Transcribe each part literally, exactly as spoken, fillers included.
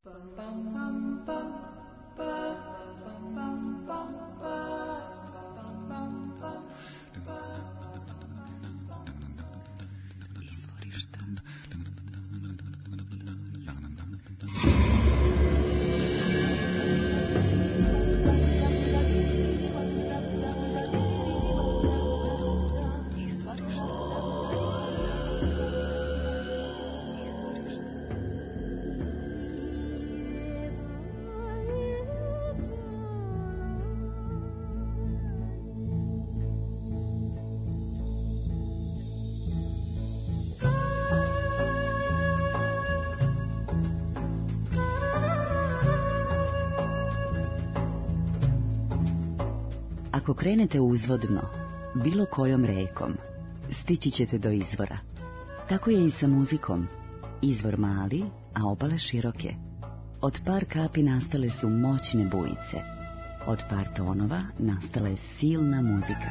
Ako krenete uzvodno, bilo kojom rekom, stići ćete do izvora. Tako je i sa muzikom. Izvor mali, a obale široke. Od par kapi nastale su moćne bujice. Od par tonova nastala je silna muzika.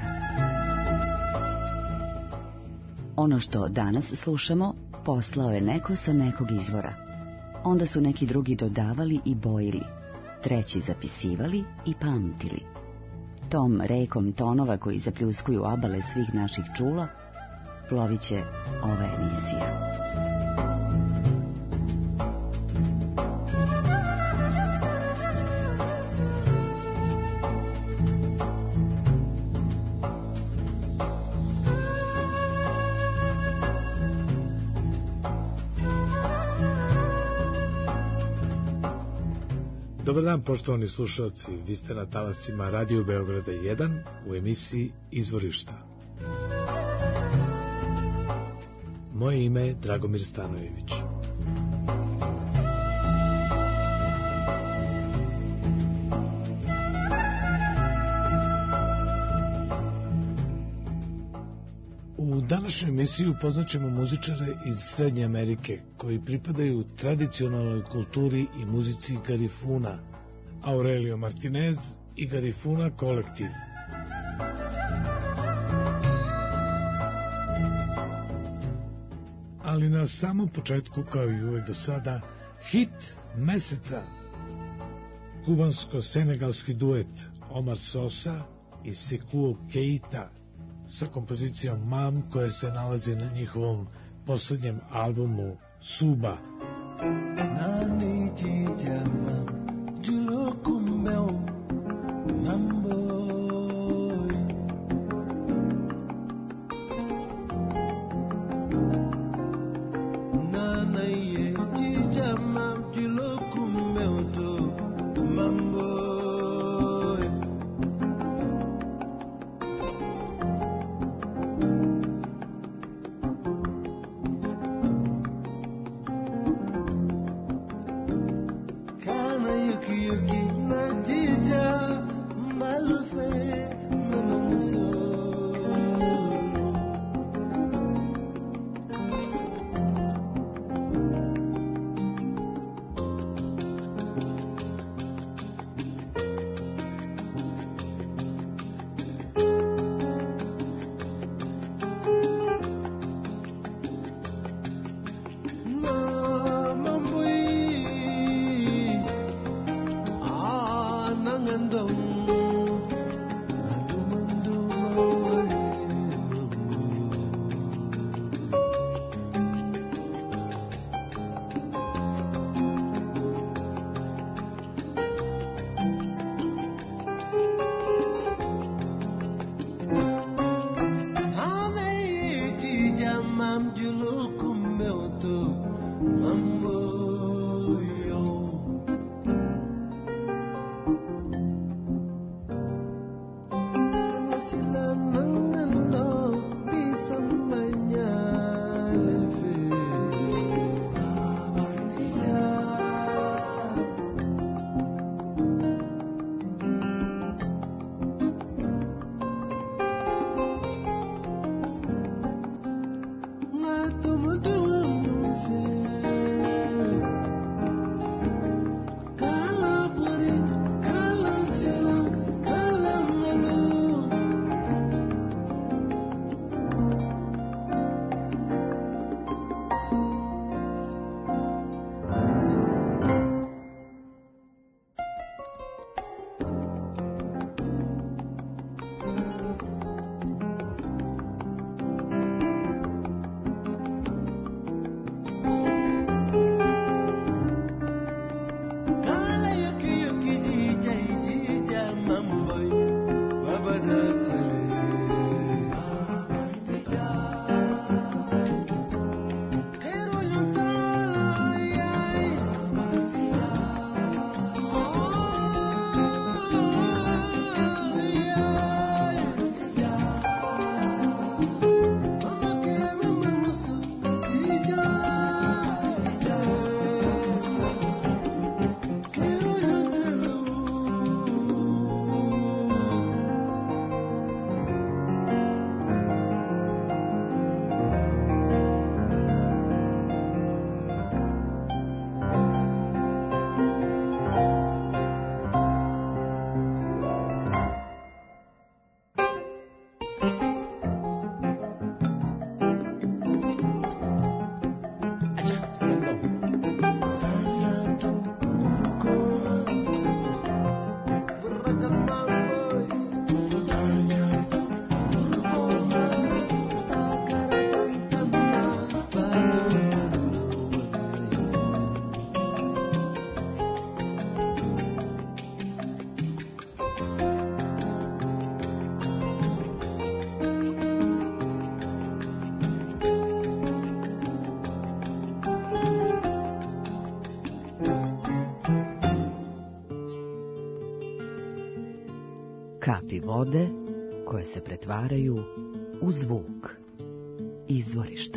Ono što danas slušamo, poslao je neko sa nekog izvora. Onda su neki drugi dodavali i bojili, treći zapisivali i pamtili. Tom rekom tonova koji zapljuskuju obale svih naših čula, plovit će ova emisija. Dobar dan, poštovani slušalci, vi ste na talascima Radio Beograda jedan u emisiji Izvorišta. Moje ime je Dragomir Stanojević. U današnju emisiju upoznaćemo muzičare iz Srednje Amerike koji pripadaju tradicionalnoj kulturi i muzici Garifuna, Aurelio Martinez i Garifuna kolektiv. Ali na samom početku, kao i uvek do sada, hit meseca, kubansko-senegalski duet Omar Sosa i Sekou Keita sa kompozicijom Mam, koja se nalazi na njihovom poslednjem albumu Suba. Nangandong, aduman duman. Kapi vode koje se pretvaraju u zvuk. Izvorišta.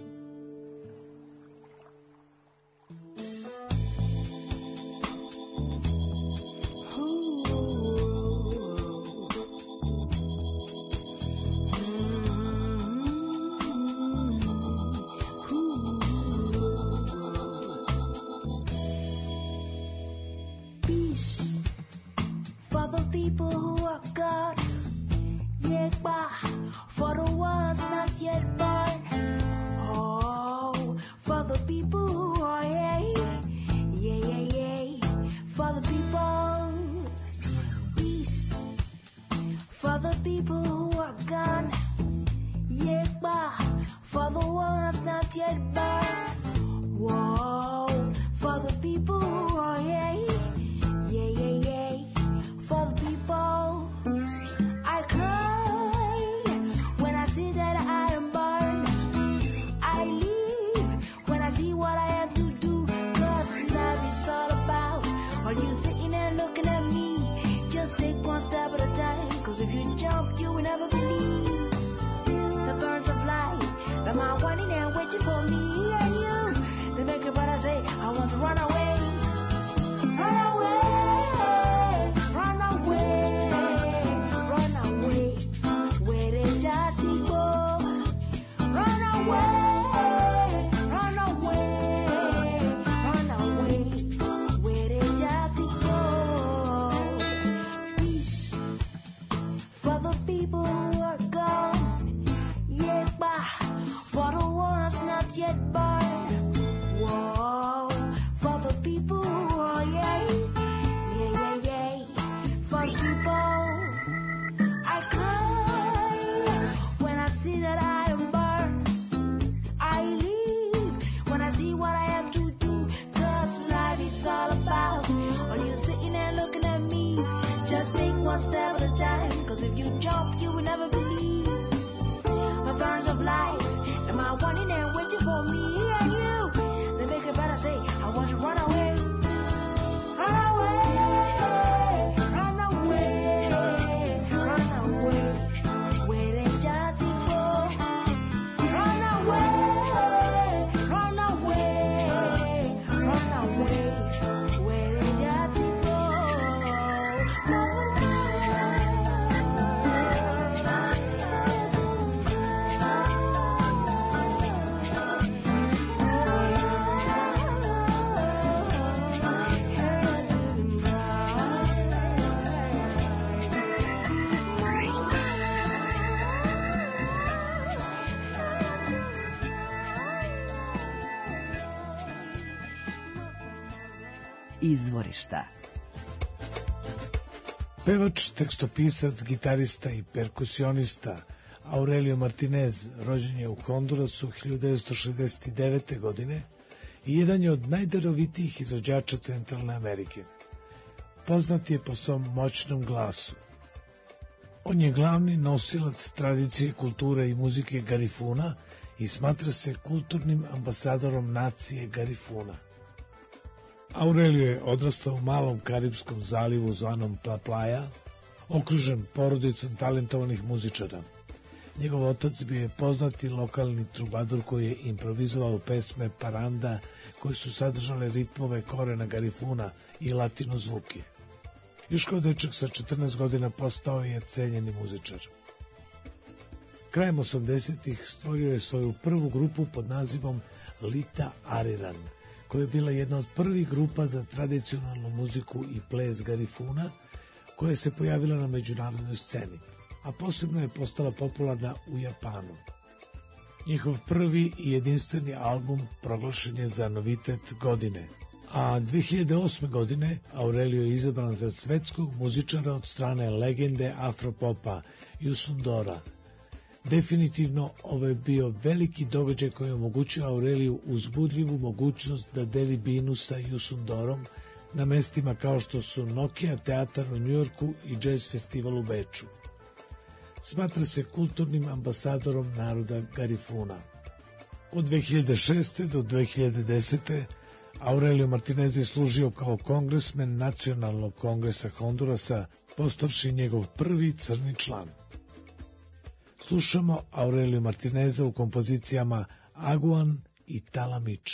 Izvorišta. Pevač, tekstopisac, gitarista i perkusionista Aurelio Martinez rođen je u Hondurasu hiljadu devetsto šezdeset devete. godine i jedan je od najdarovitijih izvođača Centralne Amerike. Poznat je po svom moćnom glasu. On je glavni nosilac tradicije, kulture i muzike Garifuna i smatra se kulturnim ambasadorom nacije Garifuna. Aurelio je odrastao u malom karibskom zalivu zvanom Pla Playa, okružen porodicom talentovanih muzičara. Njegov otac bio je poznati lokalni trubadur koji je improvizovao pesme paranda koje su sadržale ritmove korena Garifuna i latino zvuke. Još kao dečak sa četrnaest godina postao je cenjeni muzičar. Krajem osamdesetih stvorio je svoju prvu grupu pod nazivom Lita Ariran, koja je bila jedna od prvih grupa za tradicionalnu muziku i ples Garifuna, koja se pojavila na međunarodnoj sceni, a posebno je postala popularna u Japanu. Njihov prvi i jedinstveni album proglašen je za novitet godine, a dve hiljade osme. godine Aurelio je izabran za svetskog muzičara od strane legende afropopa Youssou N'Doura. Definitivno ovo je bio veliki događaj koji je omogućio Aureliju uzbudljivu mogućnost da deli binu sa Youssou N'Dourom na mestima kao što su Nokia teatar u Njujorku i Jazz festival u Beču. Smatra se kulturnim ambasadorom naroda Garifuna. Od dve hiljade šeste. do dve hiljade desete. Aurelio Martinez je služio kao kongresmen Nacionalnog kongresa Hondurasa, postavši njegov prvi crni član. Slušamo Aurelio Martineza u kompozicijama Aguan i Talamič.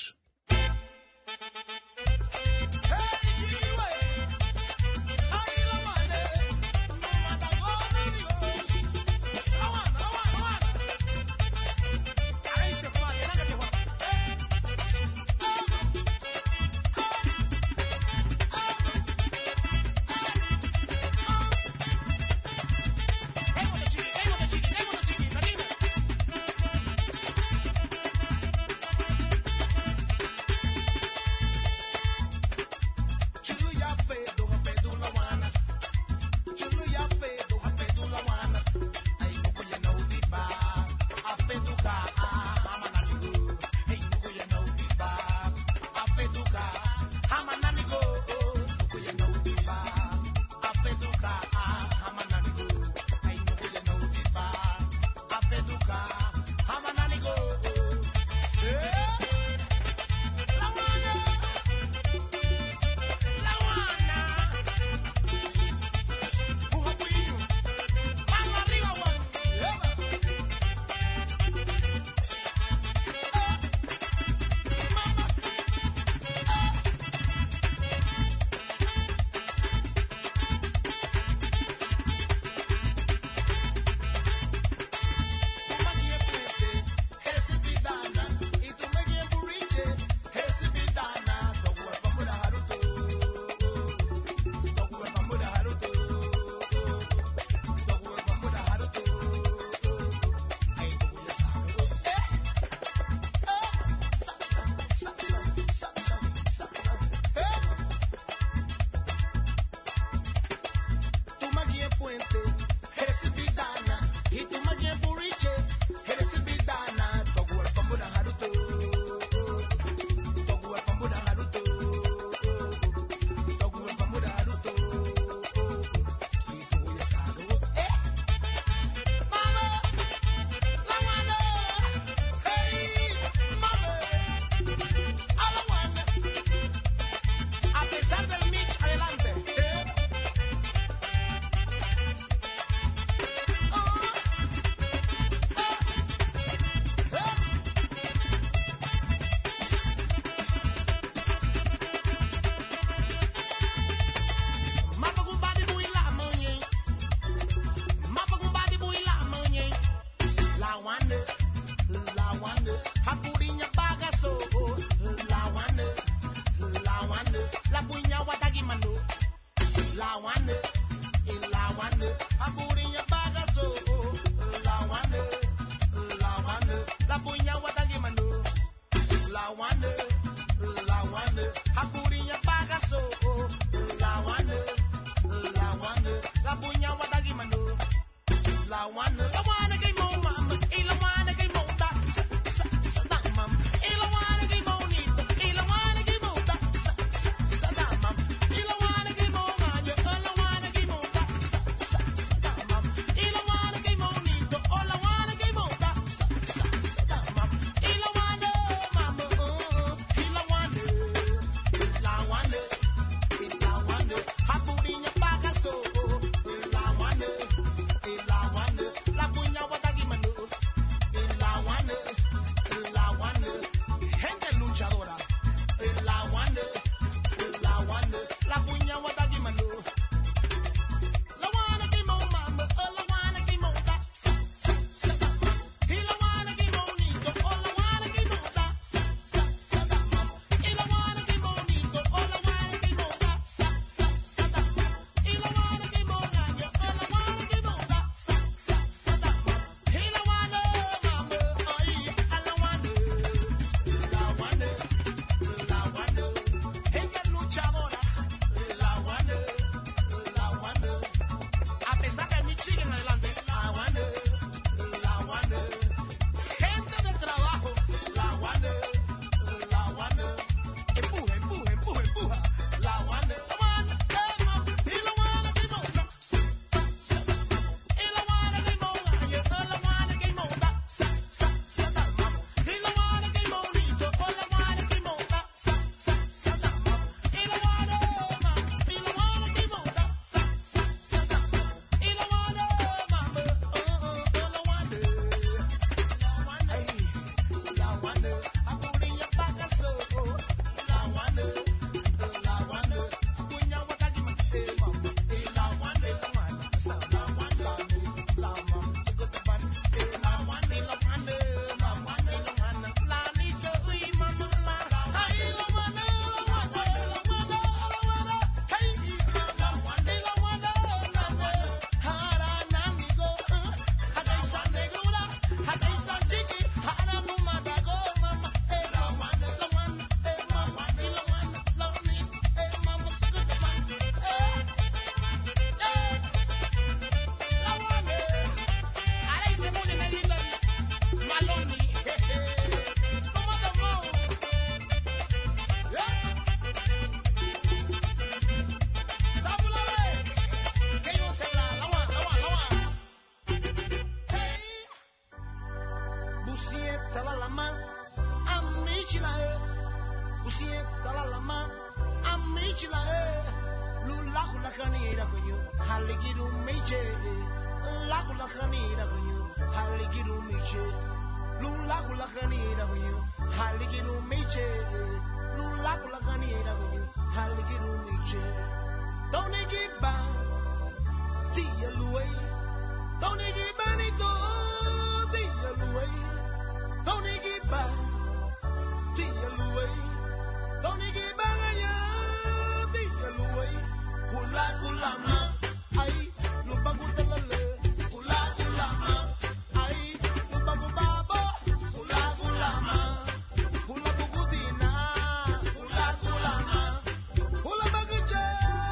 haligiru miche la kula khanira gunyu haligiru miche lu la kula khanira gunyu haligiru miche lu la kula khanira gunyu haligiru miche don't give back tia luwe don't give any do tia luwe don't give back tia luwe don't give back ya tia luwe kula kula ma ai lu bagu talale kula kula ma ai lu bagu babo kula kula ma kula bugudina kula kula ma kula baguche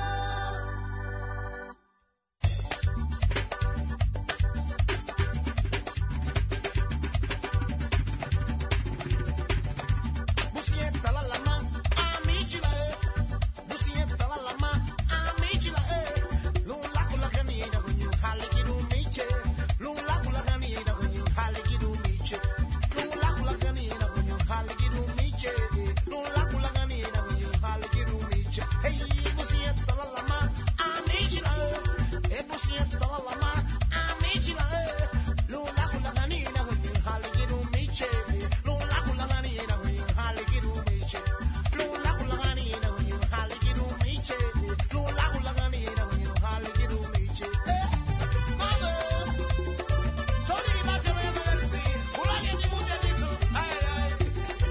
busienta la lama amici la e busienta la lama amici la e lula kula kanina gunyu haligiru miche lula kula kanina gunyu haligiru miche lula kula kanina gunyu haligiru miche lula kula kanina gunyu haligiru miche hey busienta la lama amici la e busienta la lama amici la e lula kula kanina gunyu haligiru miche lula kula kanina gunyu haligiru miche lula kula kanina gunyu haligiru miche lula kula kanina gunyu haligiru miche eh mama soli mi batte me magari sì kula che ti muti dito ai ai eh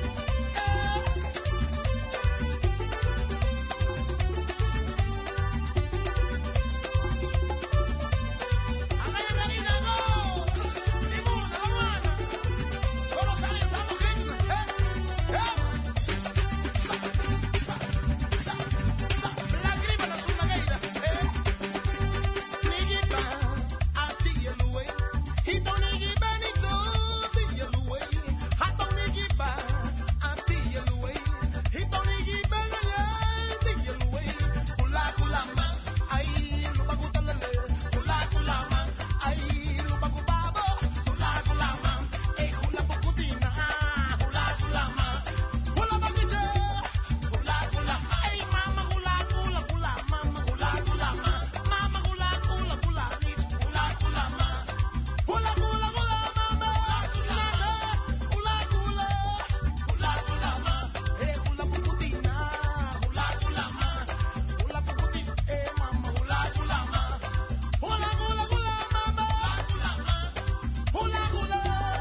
Amaya Marina go Limona Romana Solo sale Santo Cristo eh eh la grima la sulla gaida eh nigi ba ati yeluwe hito nigi benito ti yeluwe hato nigi ba ati yeluwe hito nigi benaya ti yeluwe kula kula ma ai lu bagu talale kula kula ma ai lu bagu babo kula kula ma e kula bukudina kula kula ma kula bagije kula kula ma ai mama kula kula kula mama kula kula ma mama kula kula kula ni kula kula ma kula kula kula mama kula kula kula kula kula ma e kula bukudina kula kula ma kula bukudina e mama kula kula ma kula kula kula mama kula ma kula kula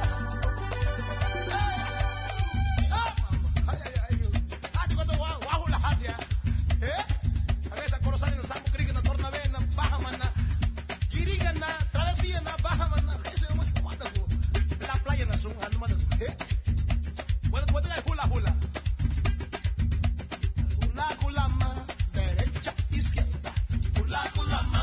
ay ay ay hadi ko to wa wa hula hadi eh agora corosani na sambu kriga na torna ve na bahaman na kiriga na travessia na bahaman na ese é uma moda go la playa na sun anu moda eh wala wala hula hula hula hula ma derecha izquierda hula hula ma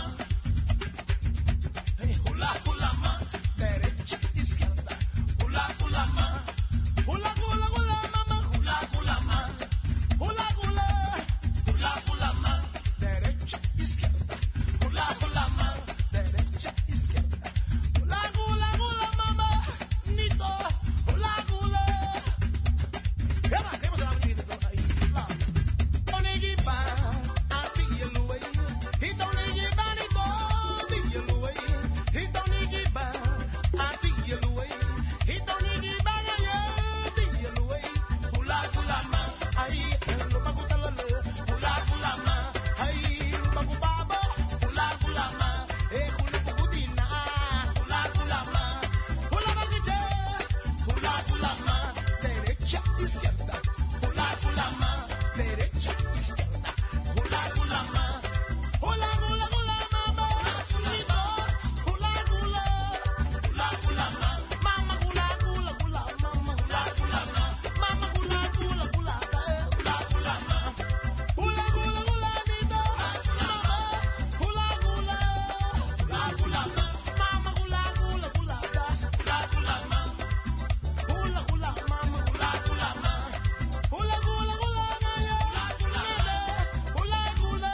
hey hula hula ma derecha izquierda hula hula ma hula hula hula mama hula hula ma hula hula hula hula ma derecha izquierda hula hula ma derecha izquierda hula hula hula mama nito hula hula Ema, que hemos hablado de ahí. Don't give back, I see you away. He don't give back, he don't see you away. He don't give back, I see you away. He don't give back, I see you away. Hula hula ma, ay, lo bagu talale. Hula hula ma, ay, lo bagu babo. Hula hula ma, eh, hula bugudina. Hula hula ma, hula bagije. Hula hula ma, derecha izquierda. Hula hula ma, derecha izquierda. Hula hula ma, hula hula hula mama. Hula hula hula, hula hula ma, mama hula hula hula mama. Hula hula ma, mama hula hula hula eh. Hula hula ma, hula hula hula nito. Mama hula hula, hula hula ma, mama hula hula hula da. Hula hula ma, hula hula mama hula hula ma. Hula hula hula maya. Hula hula hula hula.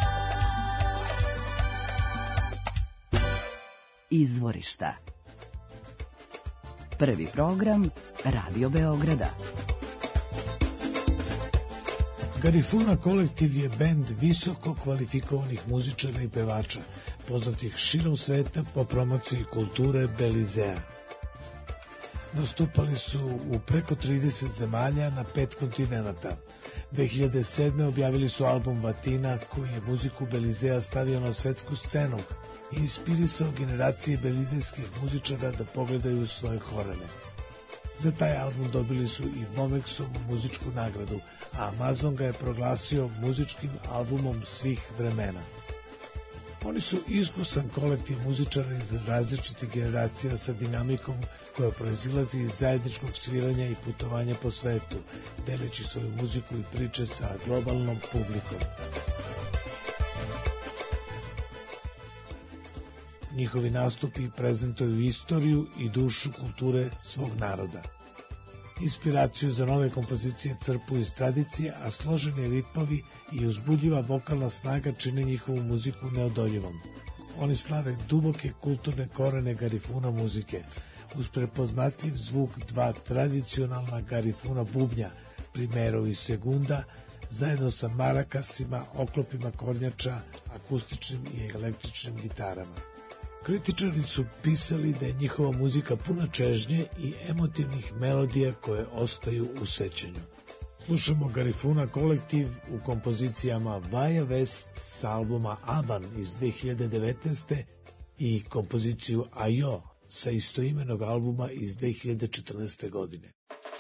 Izvorišta. Prvi program Radio Beograda. Garifuna kolektiv je bend visoko kvalifikovanih muzičara i pevača, poznatih širom sveta po promociji kulture Belizea. Nastupali su u preko trideset zemalja na pet kontinenata. dve hiljade sedme. objavili su album Vatina, koji je muziku Belizea stavio na svetsku scenu i inspirisao generacije belizejskih muzičara da pogledaju svoje korene. Za taj album dobili su i Momexovu muzičku nagradu, a Amazon ga je proglasio muzičkim albumom svih vremena. Oni su iskusan kolektiv muzičara iz različitih generacija sa dinamikom koja proizilazi iz zajedničkog sviranja i putovanja po svetu, deleći svoju muziku i priče sa globalnom publikom. Njihovi nastupi prezentuju istoriju i dušu kulture svog naroda. Inspiraciju za nove kompozicije crpu iz tradicije, a složeni ritmovi i uzbudljiva vokalna snaga čine njihovu muziku neodoljivom. Oni slave duboke kulturne korene garifuna muzike, uz prepoznatljiv zvuk dva tradicionalna garifuna bubnja, primero i segunda, zajedno sa marakasima, oklopima kornjača, akustičnim i električnim gitarama. Kritičari su pisali da je njihova muzika puna čežnje i emotivnih melodija koje ostaju u sećanju. Slušamo Garifuna kolektiv u kompozicijama Vaja West sa albuma Aban iz dve hiljade devetnaeste. i kompoziciju Ajo sa istoimenog albuma iz dve hiljade četrnaeste. godine.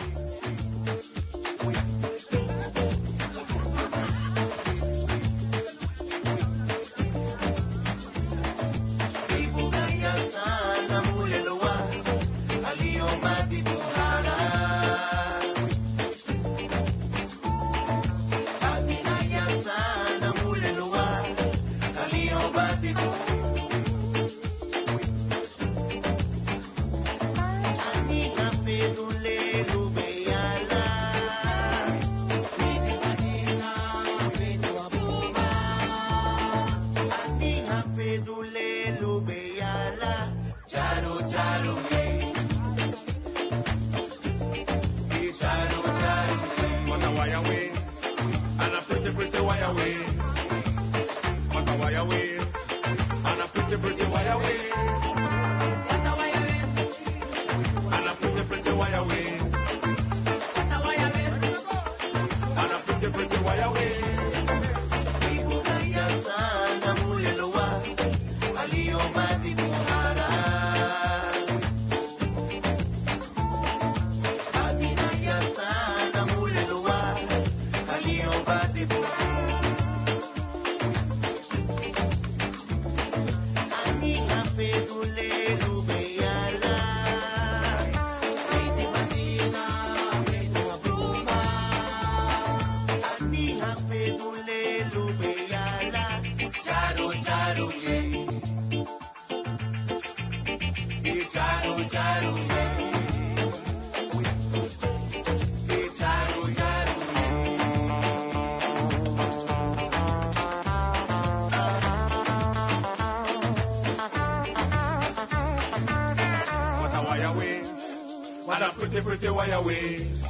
Pretty wire waist,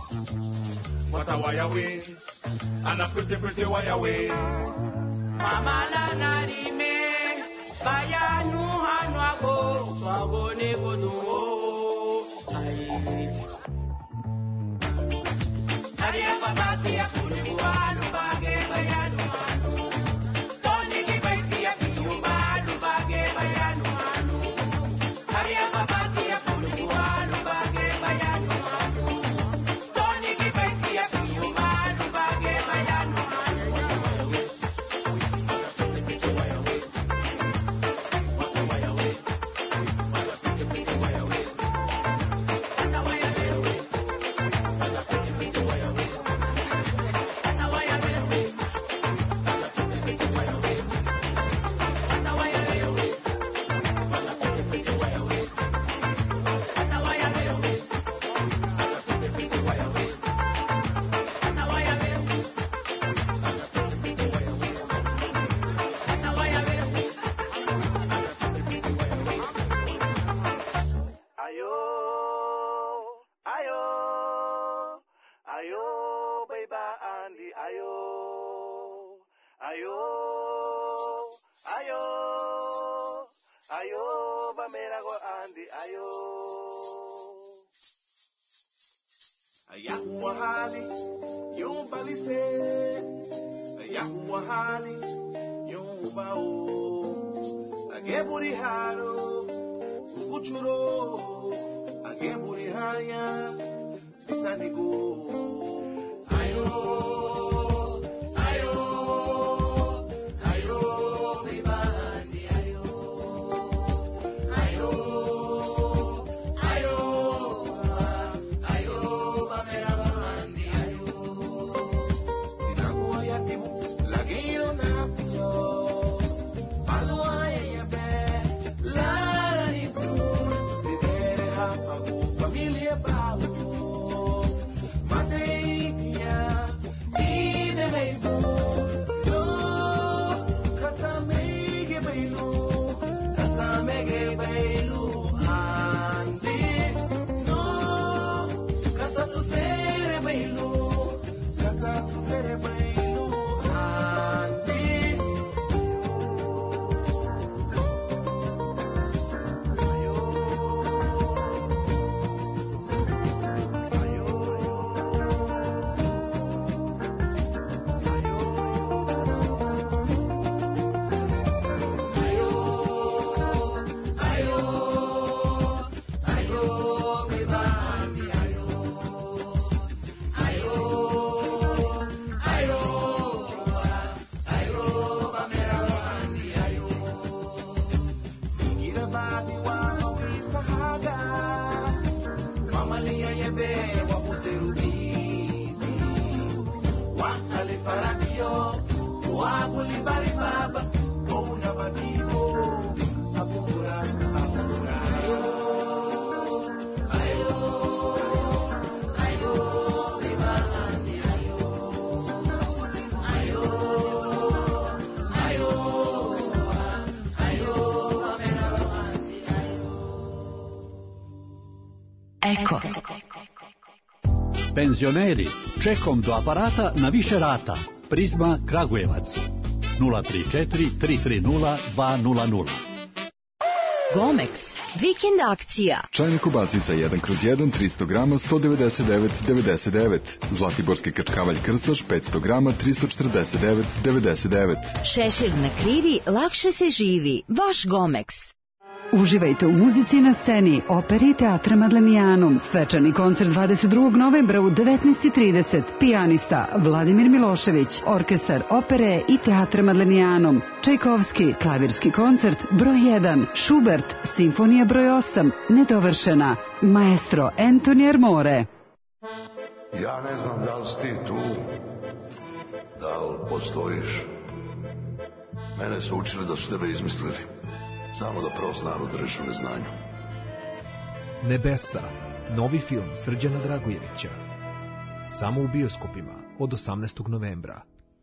what a wire waist, and a pretty pretty wire waist. Mama la narime, baya nu hanwa go, swago ne go nu o. Ariya babati ya kuni bualu bage baya nu anu, Tony ki baiti ya kiyu balu bage baya nu anu. Ariya babati ya kuni bualu bage baya nu. What Ayahuwa hali, yung balise. Ayahuwa hali, yung bao. Ageburi haro, ubuchuro. Ageburi haya, bisanigo. Ayo, ayo, ayo, vivani, ayo. Ayo, ayo, ayo, mamera bandi, ayo. Inaguwa yatimu, lagiro na sinyo. Palua yebe, lara ni pur. Videre hapagu, familia bawo. Mateitia, ide meibu. No, kasamege beilu. Kasamege beilu. Andi, no. Casa tu sere beilu. Casa tu sere beilu. Andi. Eko. Penzioneri, čekom do aparata na više rata. Prizma Kragujevac. nula tri četiri tri tri nula dva nula nula. Gomex. Vikend akcija. Čajna kobasica jedan kroz jedan, tristo grama, sto devedeset devet devedeset devet. Zlatiborski krčkavalj krstaš, petsto grama, tristo četrdeset devet devedeset devet. Šešir na krivi, lakše se živi. Vaš Gomex. Uživajte u muzici na sceni Opere i teatra Madlenijanum. Svečani koncert dvadeset drugog novembra u devetnaest i trideset. Pijanista Vladimir Milošević, orkestar Opere i teatra Madlenijanum. Čajkovski, klavirski koncert broj jedan. Schubert, simfonija broj osam, nedovršena. Maestro Antonio Armore. Ja ne znam da li si ti tu, da li postojiš. Mene su učili da su tebe izmislili. Samo da prost narod drži u neznanju. Nebesa, novi film Srđana Dragojevića. Samo u bioskopima od osamnaestog novembra.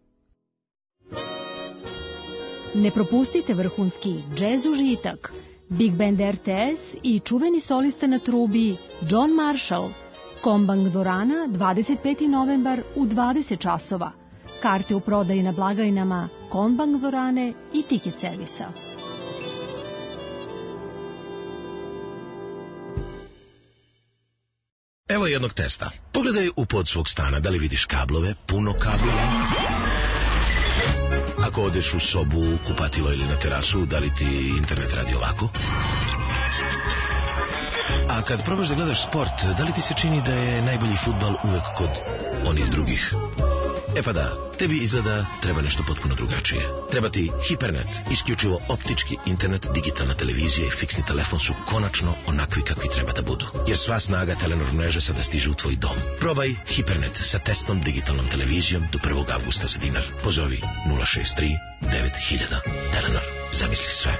Ne propustite vrhunski džez užitak, Big Band R T S i čuveni solista na trubi John Marshall. Kombang dvorana, dvadeset peti novembar u dvadeset časova. Karte u prodaji na blagajnama Kombang dvorane i Ticket servisa. Evo jednog testa. Pogledaj u pod svog stana, da li vidiš kablove, puno kablova. Ako odeš u sobu, kupatilo ili na terasu, da li ti internet radi ovako? A kad probaš da gledaš sport, da li ti se čini da je najbolji fudbal uvek kod onih drugih? E pa da, tebi izgleda treba nešto potpuno drugačije. Treba ti Hipernet, isključivo optički internet, digitalna televizija i fiksni telefon su konačno onakvi kakvi treba da budu. Jer sva snaga Telenor mreže sada stiže u tvoj dom. Probaj Hipernet sa testnom digitalnom televizijom do prvog avgusta za dinar. Pozovi nula šest tri devet hiljada. Telenor, zamisli sve.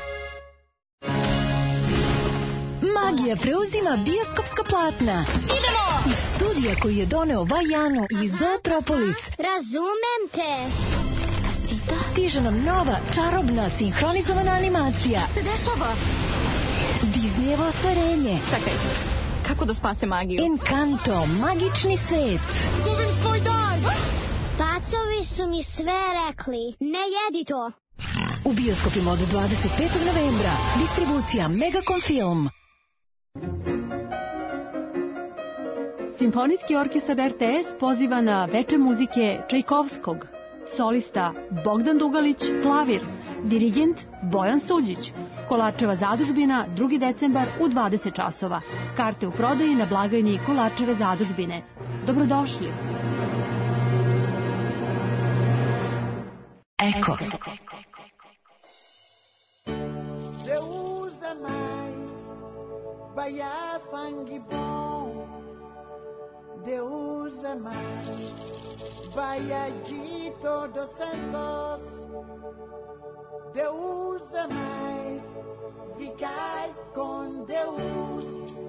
Magija preuzima bioskopska platna. Idemo! Iz studija koji je doneo Vajanu i Zootropolis. Razumem te. Stiže nam nova, čarobna, sinhronizovana animacija. Se dešava? Disneyevo ostvarenje. Čekaj, kako da spase magiju? Encanto, magični svet. Gubim svoj dan! Pacovi su mi sve rekli. Ne jedi to. U bioskopima od dvadeset petog novembra. Distribucija Megacom Film. Simfonijski orkestar R T S poziva na veče muzike Čajkovskog. Solista Bogdan Dugalić, klavir. Dirigent Bojan Suđić. Kolarčeva zadužbina, drugi decembar u dvadeset časova. Karte u prodaji na blagajni Kolarčeve zadužbine. Dobrodošli. Eko. Deus é mais, Bahia sangue bom. Deus é mais, Bahia de todos santos. Deus é mais, ficai com Deus.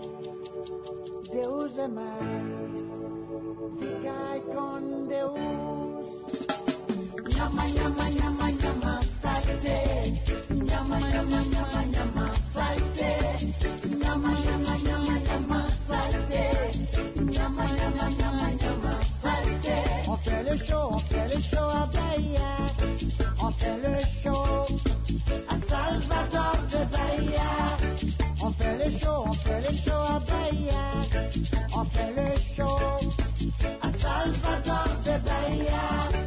Deus é mais, ficai com Deus. Nhama, nhama, nhama, nhama, saite. Nhama, nhama, nhama, nhama, saite. Nhama, nhama, nhama, nhama, saite. Nhama, nhama, nhama, nhama, saite. On fait le show, on fait le show à Bahia. On fait le show à Salvador de Bahia. On fait le show, on fait le show à Bahia. On fait le show à Salvador de Bahia.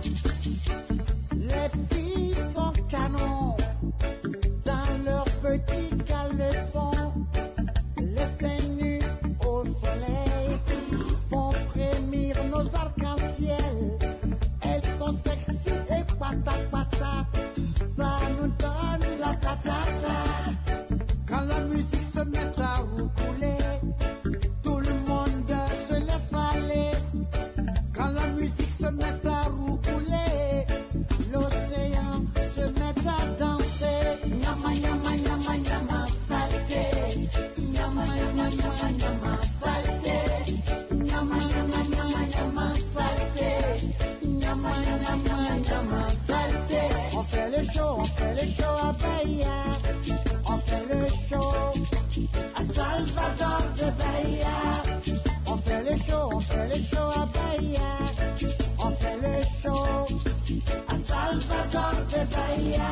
Les filles sont canons dans leur petit caleçon. Les seins nus au soleil font frémir nos arcs-en-ciel. Elles sont sexy et pata pata, ça nous donne la patata. Quand la musique se met à roucouler, tout le monde se laisse aller. Quand la musique se met à roucouler, l'océan se met à danser. Nyama, nyama, nyama, nyama, salte. Nyama, nyama, nyama, nyama, salte. Nyama, nyama, nyama, nyama, salte. Nyama, nyama, nyama, salte. On fait le show, on fait le show à Bahia. On fait le show à Salvador de Bahia. On fait le show, on fait le show à Bahia. On fait le show à Salvador de Bahia.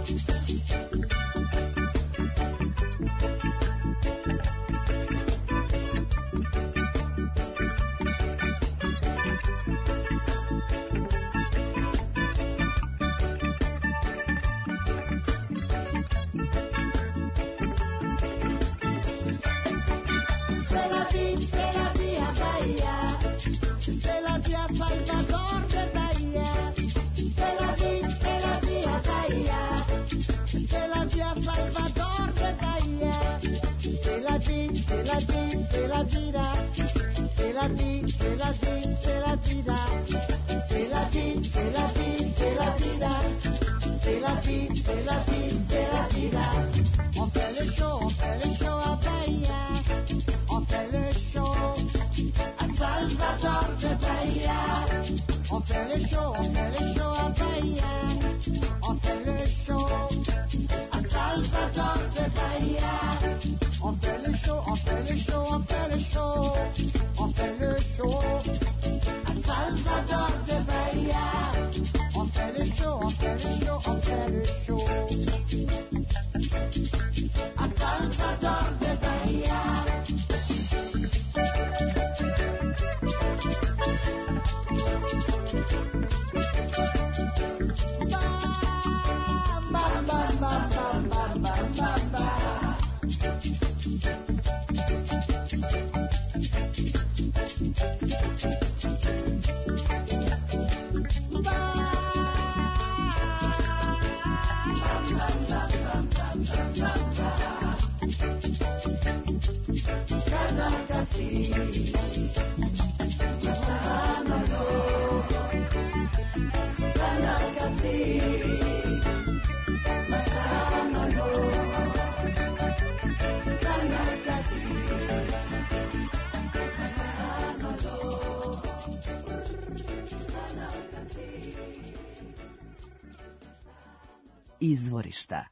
C'est la vie, c'est la vie à Bahia. C'est la vie à Salvador de Bahia. C'est la vie, c'est la vie à Bahia. C'est la vie à Salvador de Bahia. C'est la vie, c'est la vie, c'est la vida. C'est la vie, c'est la vie, c'est la vida. C'est la vie, c'est la vie, c'est la vida. C'est la vie, c'est la vie, c'est la vida. On fait le show, on fait le show à Bahia. On fait le show à Salvador de Bahia. On fait le show, on fait le show à Bahia. On fait le show à Salvador de Bahia. On fait le show, on fait le show, on fait le show. On fait le show à Salvador de Bahia. On fait le show, on fait le show, on fait le show à Salvador de Bahia. Izvorišta.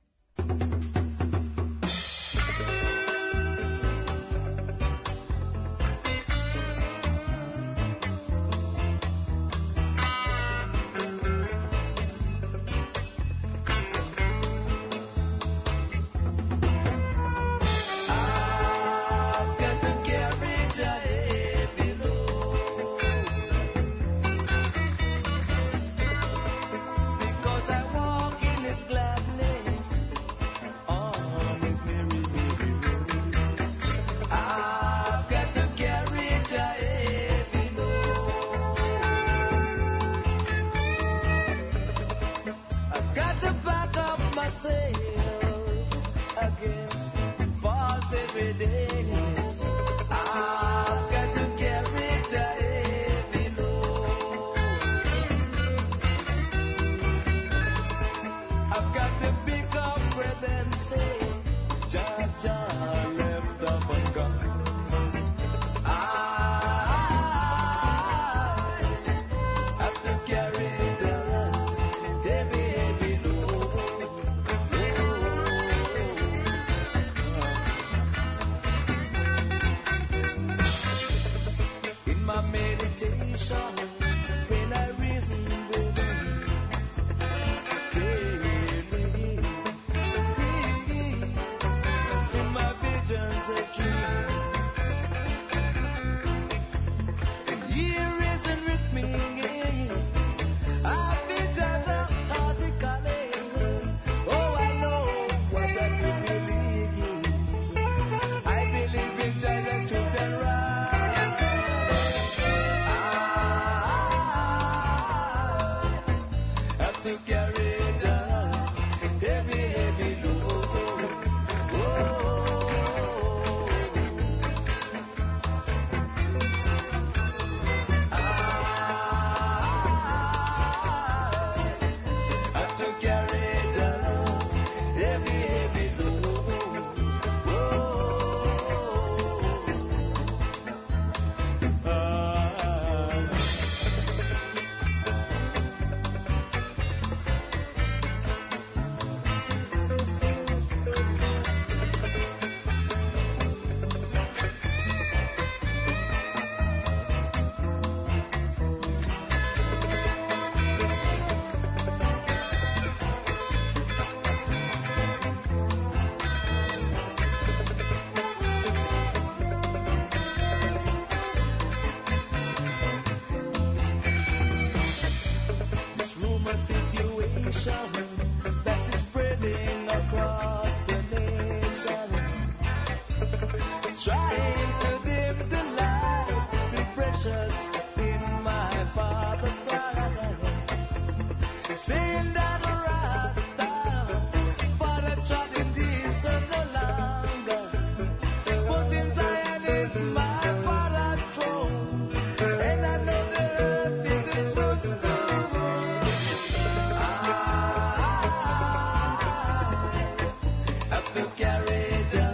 trying to dim the light, be precious in my Father's sight. Saying that Rasta, Father trotting this no longer, but in Zion is my Father throne, and I know the earth is its footstool. I have to carry Jah.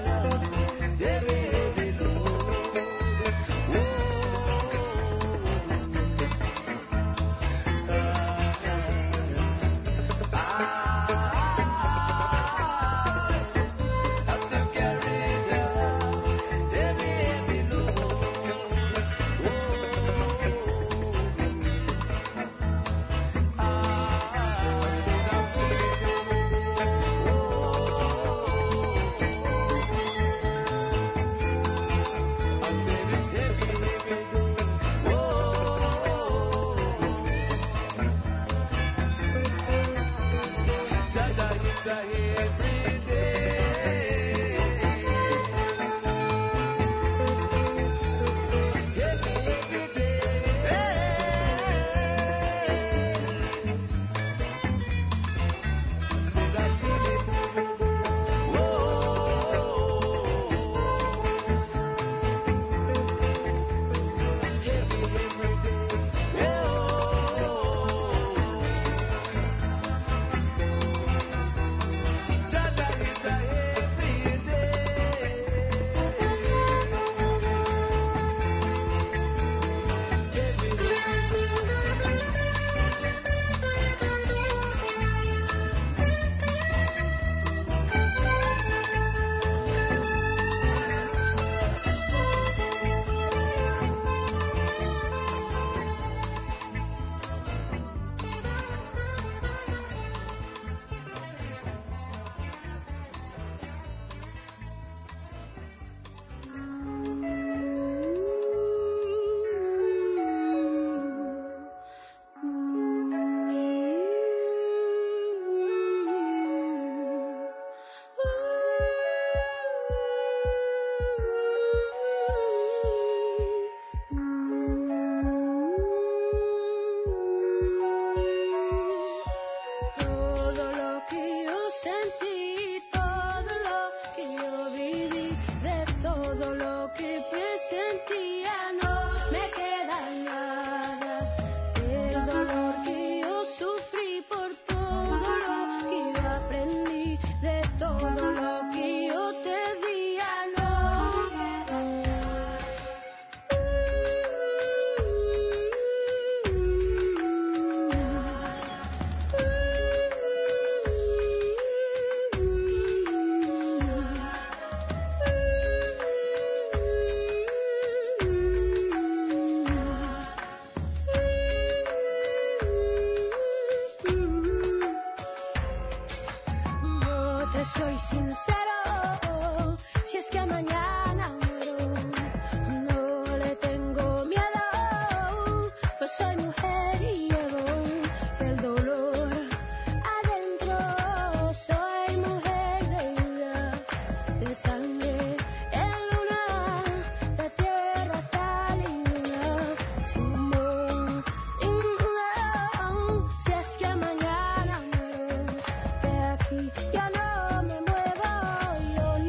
Yo no me muevo, yo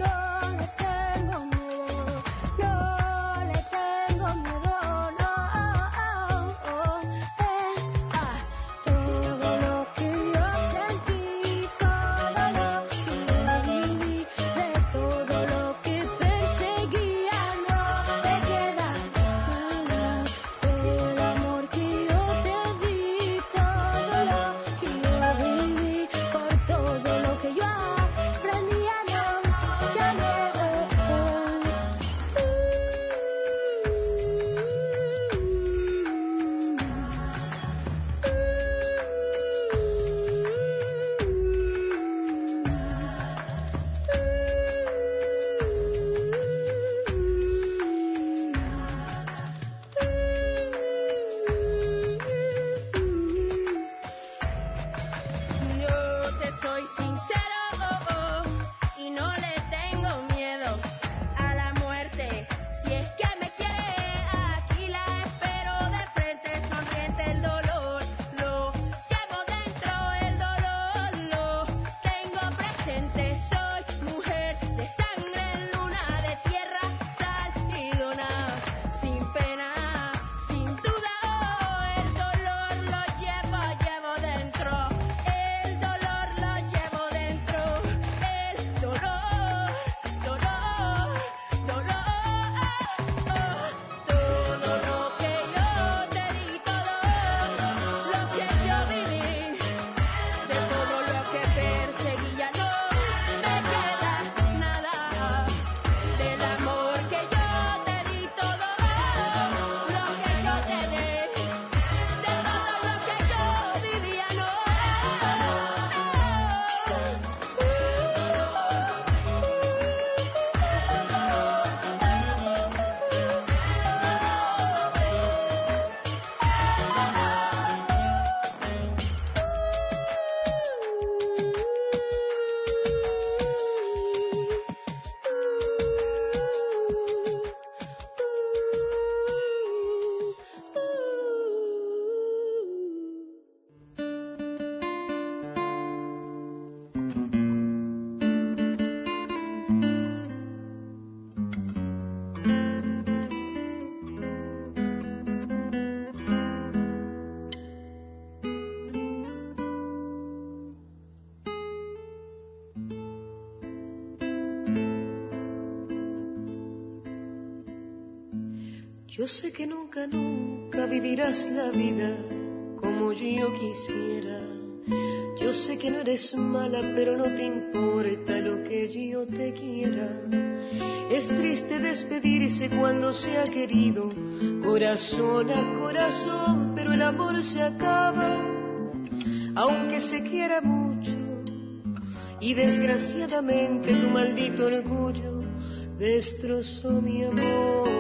sé que nunca, nunca vivirás la vida como yo quisiera. Yo sé que no eres mala, pero no te importa lo que yo te quiera. Es triste despedirse cuando se ha querido, corazón a corazón, pero el amor se acaba, aunque se quiera mucho. Y desgraciadamente tu maldito orgullo destrozó mi amor.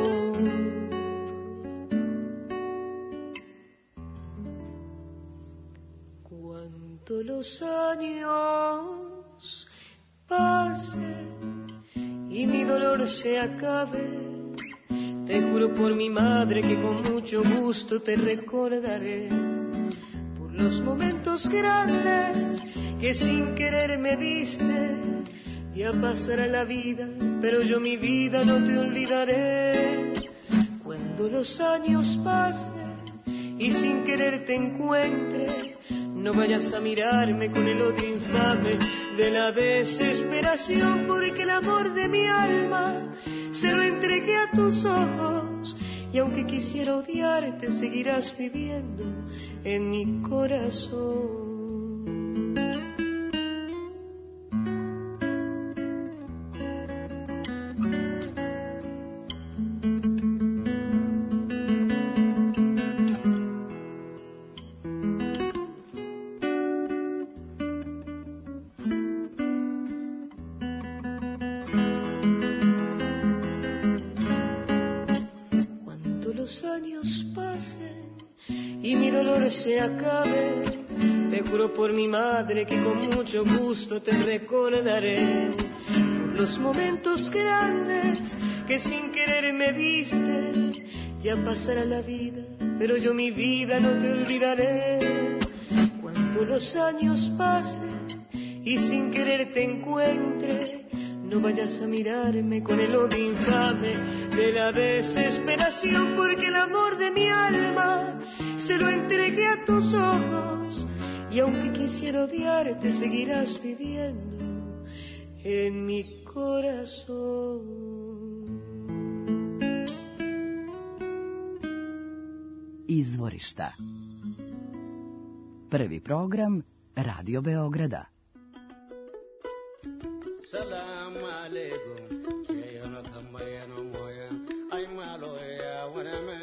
Cuando los años pasen y mi dolor se acabe, te juro por mi madre que con mucho gusto te recordaré, por los momentos grandes que sin querer me diste. Ya pasará la vida, pero yo mi vida no te olvidaré. Cuando los años pasen y sin querer te encuentre, no vayas a mirarme con el odio infame de la desesperación, porque el amor de mi alma se lo entregué a tus ojos, y aunque quisiera odiarte seguirás viviendo en mi corazón. Se acabe, te juro por mi madre que con mucho gusto te recordaré, por los momentos grandes que sin querer me diste. Ya pasará la vida, pero yo mi vida no te olvidaré. Cuando los años pasen y sin querer te encuentre, no vayas a mirarme con el odio infame de la desesperación, porque el amor de mi alma se lo entregué a tus ojos, y aunque quisiera odiarte seguirás viviendo en mi corazón. Izvorišta. Prvi program Radio Beograda. Salam alaikum, yana kama yana moya, ay malo ya waname.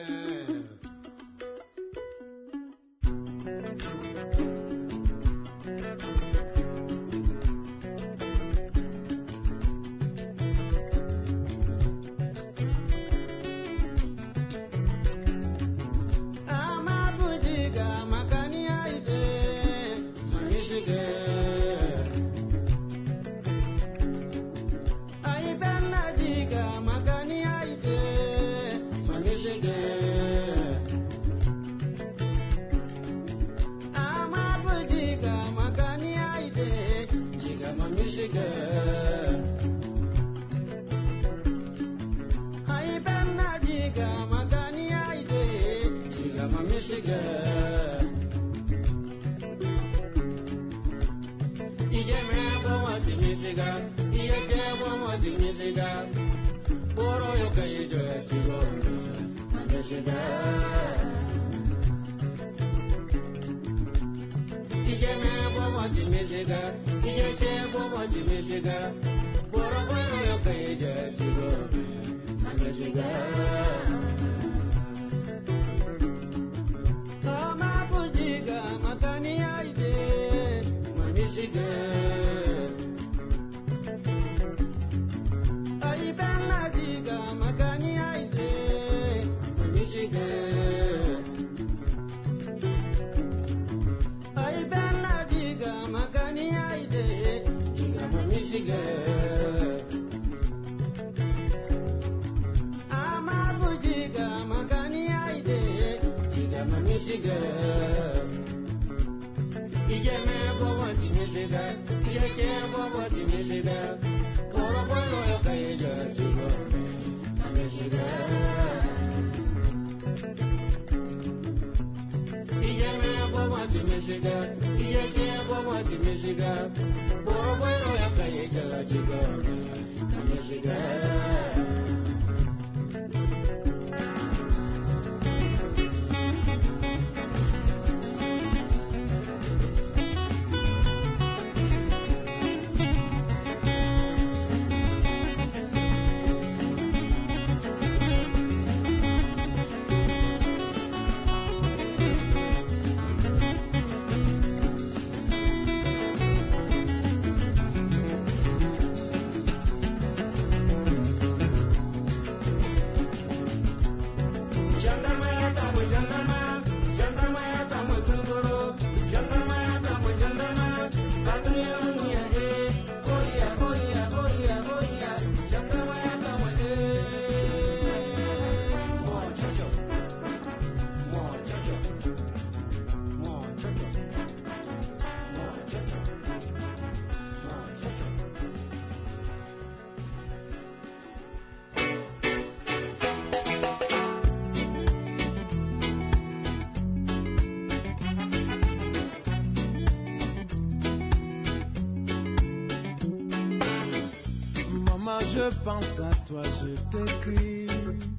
je pense à toi, je t'écris.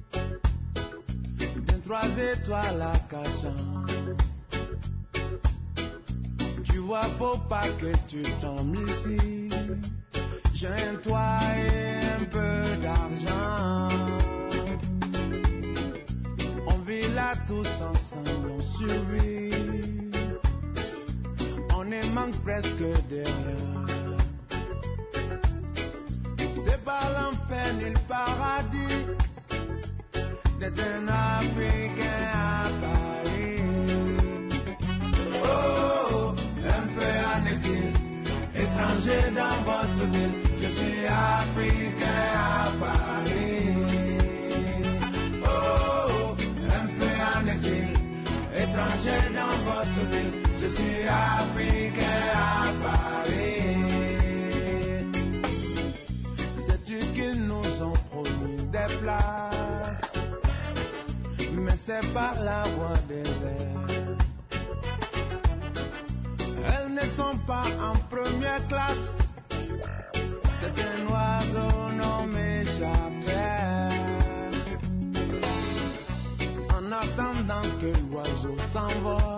Bien trois étoiles à cachant. Tu vois, faut pas que tu tombes ici. J'ai un toit et un peu d'argent. On vit là tous ensemble, on survit. On ne manque presque de rien. C'est pas l'enfer ni le paradis d'être un Africain à Paris. Oh, un peu en exil, étranger dans votre ville. Je suis Africain à Paris. Oh, un peu en exil, étranger dans votre ville. Je suis Africain à Paris. Sais-tu qu'ils nous ont promis des places, mais c'est pas la voie des airs. Elles ne sont pas en première classe. C'est un oiseau nommé chapter. En attendant que l'oiseau s'envole,